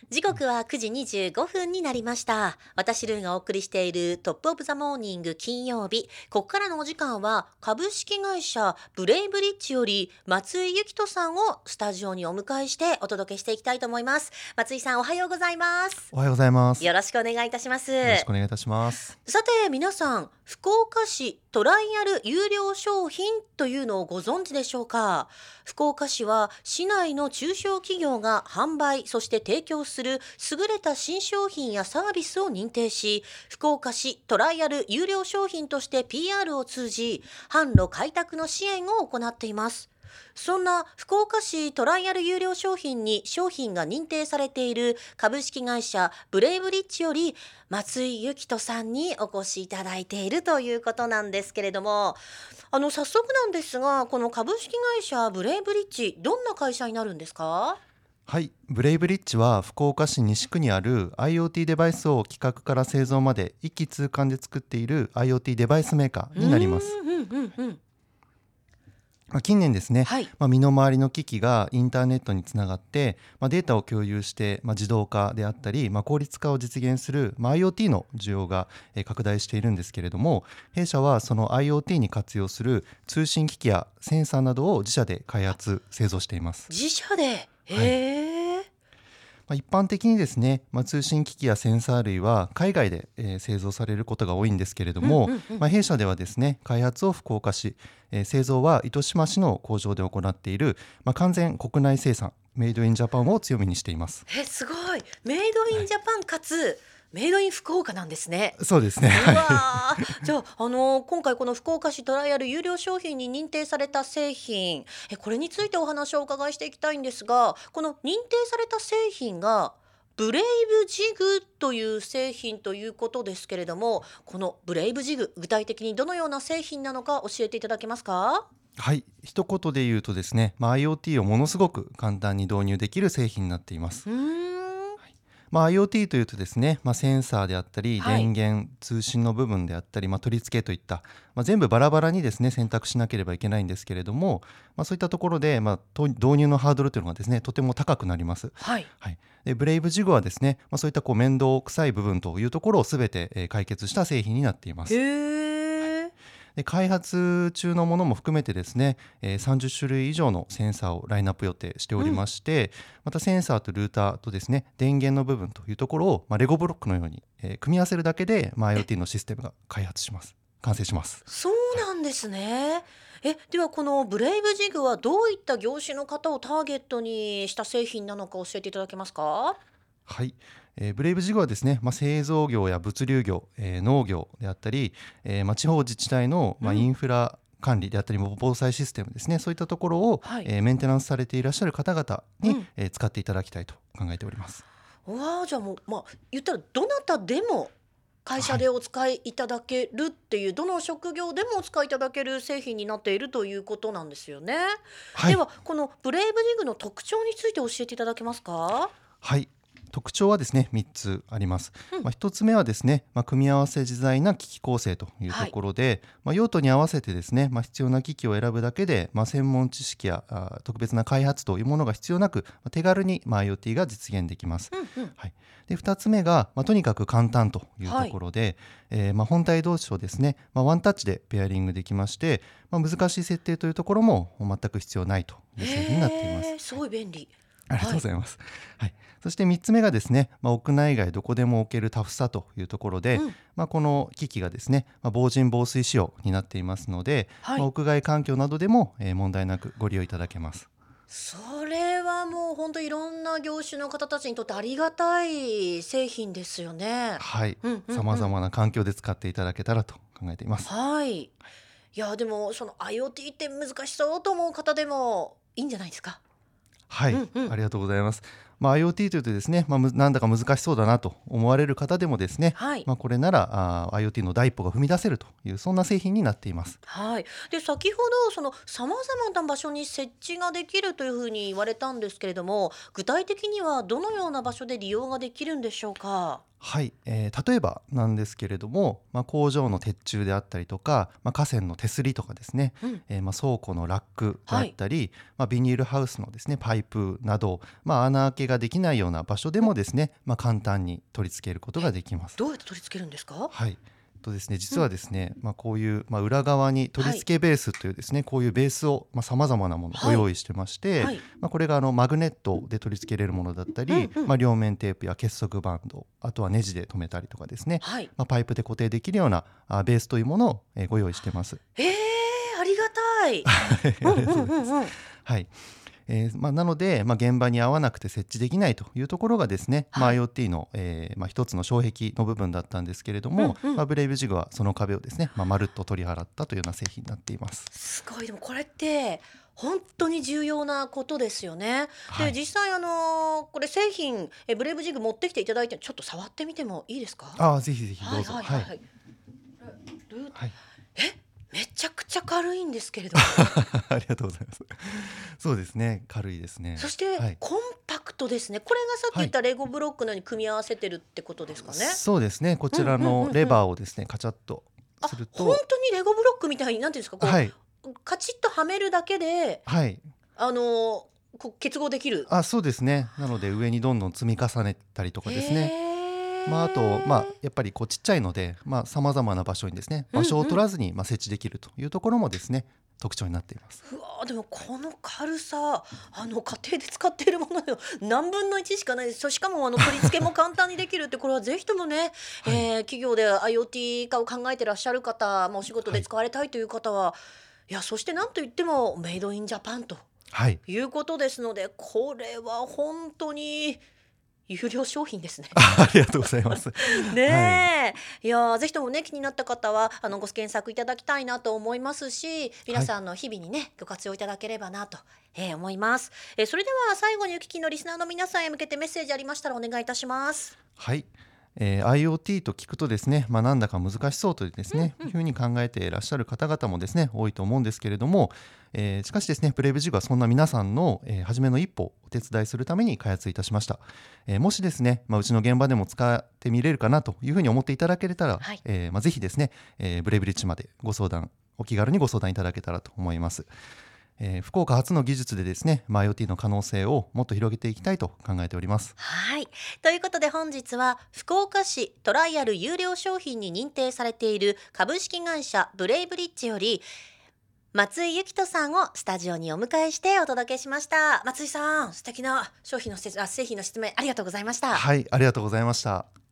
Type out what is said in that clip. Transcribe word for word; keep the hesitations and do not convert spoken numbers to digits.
時刻はくじにじゅうごふんになりました。私ルーがお送りしているトップオブザモーニング金曜日。ここからのお時間は株式会社ブレイブリッジより松井幸人さんをスタジオにお迎えしてお届けしていきたいと思います。松井さん、おはようございます。 おはようございます。 よろしくお願いいたします。 よろしくお願いいたします。 さて皆さん、福岡市トライアル有料商品というのをご存知でしょうか。福岡市は市内の中小企業が販売そして提供する優れた新商品やサービスを認定し、福岡市トライアル有料商品として ピーアール を通じ販路開拓の支援を行っています。そんな福岡市トライアル有料商品に商品が認定されている株式会社ブレイブリッジより松井幸人さんにお越しいただいているということなんですけれども、あの早速なんですが、この株式会社ブレイブリッジ、どんな会社になるんですか？ はい、ブレイブリッジは福岡市西区にある IoT デバイスを企画から製造まで一気通貫で作っている IoT デバイスメーカーになります。 うんうんうんうん。 まあ、近年ですね、 はい。 まあ、身の回りの機器がインターネットにつながって、まあ、データを共有して、まあ、自動化であったり、まあ、効率化を実現する、まあ、IoT の需要が、えー拡大しているんですけれども、弊社はその IoT に活用する通信機器やセンサーなどを自社で開発製造しています。 自社で。へはい。 え。 まあ、一般的にですね、まあ、通信機器やセンサー類は海外で、えー製造されることが多いんですけれどうんも、 うんうん。 まあ、弊社ではですね、開発を福岡市、えー製造は糸島市の工場で行っている、まあ、完全国内生産メイドインジャパンを強みにしています。 え、すごい。メイドインジャパンかつメイドイン福岡なんですね。 そうですね。 うはい。 わー、じゃあ、あのー今回この福岡市トライアル有料商品に認定された製品、えこれについてお話をお伺いしていきたいんですが、この認定された製品がブレイブジグという製品ということですけれども、このブレイブジグ、具体的にどのような製品なのか教えていただけますか？ はい、一言で言うとですね、まあ、IoT をものすごく簡単に導入できる製品になっています。 うーん。 まあ、IoT というとですね、まあ、センサーであったりはい。 電源通信の部分であったり、まあ、取り付けといった、まあ、全部バラバラにですね選択しなければいけないんですけれども、まあ、そういったところで、まあ、と導入のハードルというのがですねとても高くなります。 はい。 はい、でブレイブジグはですね、まあ、そういったこう面倒くさい部分というところをすべて、えー解決した製品になっていまへす。 え。 で開発中のものも含めてですね、えーさんじゅっしゅるい以上のセンサーをラインナップ予定しておりうん。 まして、またセンサーとルーターとですね電源の部分というところを、まあ、レゴブロックのように、えー組み合わせるだけで、まあ、 え IoT のシステムが開発します完成します。 そうなんですね。え、ではこのブレイブジグはどういった業種の方をターゲットにした製品なのか教えていただけますか？ はい、えーブレイブジグはですね、まあ、製造業や物流業、えー農業であったり、えーまあ、地方自治体の、まあ、イうん。 ンフラ管理であったり防災システムですね、そういったところを、 はい。 えーメンテナンスされていらっしゃる方々に、 うん。 えー使っていただきたいと考えております。 うわあ、じゃあもう、まあ、言ったらどなたでも会社はい、 でお使いいただけるっていう、どの職業でもお使いいただける製品になっているということなんですよね。 はい、 では、このブレイブジグの特徴について教えていただけますか？ はい、特徴はですねみっつあります。 うん。 まあ、ひとつめはですね、まあ、組み合わせ自在な機器構成というとはい。 ころで、まあ、用途に合わせてですね、まあ、必要な機器を選ぶだけで、まあ、専門知識やあー特別な開発というものが必要なく、まあ手軽に、まあ、IoT が実現できます。 うんうん。 はい、でふたつめが、まあ、とにかく簡単というとはい。 ころで、えーまあ、本体同士をですね、まあ、ワンタッチでペアリングできまして、まあ、難しい設定というところも全く必要ないという製品になっています。 へえ、すごい便利。 ありがとはい。 うございます。はい、そしてみっつめがですね、まあ、屋内外どこでも置けるタフさというところで、 うん。 まあ、この機器がですね、まあ、防塵防水仕様になっていますので、まあ、 はい。 屋外環境などでも、えー問題なくご利用いただけます。 それはもう本当いろんな業種の方たちにとってありがたい製品ですよね。 はい、 うんうんうん。 様々な環境で使っていただけたらと考えています。 はい。いやでもその IoT って難しそうと思う方でもいいんじゃないですか。 はい、 うんうん。 ありがとうございます。まあ、IoT というとですね、まあ、むなんだか難しそうだなと思われる方でもですね、 はい。 まあ、これならあー IoT の第一歩が踏み出せるというそんな製品になっています。 はい。で、先ほどその様々な場所に設置ができるというふうに言われたんですけれども、具体的にはどのような場所で利用ができるんでしょうか。 はい、えー例えばなんですけれども、まあ、工場の鉄柱であったりとか、まあ、河川の手すりとかですね、 うん。 えーまあ、倉庫のラックであはい。 ったり、まあ、ビニールハウスのですねパイプなど、まあ、穴開けができないような場所でもですね、まあ、簡単に取り付けることができます。 どうやって取り付けるんですか？ はいとですね、実はですね、まあ、こういう、まあ、裏側に取り付けベースというですね、こういうベースをさまざ、まなものをご用意してまして、 はいまあ、これがあのマグネットで取り付けれるものだったり、 うんうんまあ、両面テープや結束バンド、あとはネジで留めたりとかですね、 はいまあ、パイプで固定できるようなあベースというものを、えーご用意してます。 えー、ありがたい。うんうんうんうん。 はいえーまあ、なので、まあ、現場に合わなくて設置できないというところがですね、まあ、 はい IoT の、えーまあ、一つの障壁の部分だったんですけれども、 うんうんまあ、ブレイブジグはその壁をですね、まあ、まるっと取り払ったというような製品になっています。 すごい。でもこれって本当に重要なことですよね。 はい、 で実際あのーこれ製品えブレイブジグ持ってきていただいてちょっと触ってみてもいいですか？ ああぜひぜひどはいうぞ。 はいはいはい。ルーはいえめちゃくちゃ軽いんですけれども、 ありがとうございます。そうですね、軽いですね。 そしてはい、 コンパクトですね。これがさっき言ったレゴブロックのように組み合わせてるってことですかね？ そうですね、こちらうんうんうんうんのレバーをですねカチャッとあする本と、 当にレゴブロックみたいになんていうんですか、こう、 はいカチッとはめるだけではいあのーこう結合できる。 あそうですね、なので上にどんどん積み重ねたりとかですね、 へーまあ、あと、まあ、やっぱりこうちっちゃいのでさまざ、まな場所にですね場所を取らずにまあ設置できるというところもですね特徴になっています。 うわーでもこの軽さあの家庭で使っているものの何分のいちしかないです。そうしかもあの取り付けも簡単にできるってこれはぜひともね、 はいえー企業で IoT 化を考えてらっしゃる方、まあ、お仕事で使われたいという方は、い、やそして何といってもメイドインジャパンとはいいうことですので、これは本当に有料商品ですね。 あありがとうございます。 ねえ、いやーぜひともね気になった方はあのご検索いただきたいなと思いますし、皆さんの日々にねご活用いただければなと、えー思います。えーそれでは最後にお聞きのリスナーの皆さんへ向けてメッセージありましたらお願いいたします。 はいえー IoT と聞くとですね、まあ、なんだか難しそうとですね、いうふうに考えていらっしゃる方々もですね多いと思うんですけれども、えーしかしですねブレイブジグはそんな皆さんの、えー初めの一歩をお手伝いするために開発いたしました。えーもしですね、まあ、うちの現場でも使ってみれるかなというふうに思っていただけたら、 はいえーまあ、ぜひですね、えーブレイブリッジまでご相談お気軽にご相談いただけたらと思います。えー福岡発の技術でですね、まあ、IoT の可能性をもっと広げていきたいと考えております。 はいということで本日は福岡市トライアル有料商品に認定されている株式会社ブレイブリッジより松井幸人さんをスタジオにお迎えしてお届けしました。松井さん素敵な商品の説あ製品の説明ありがとうございました。 はい、ありがとうございました。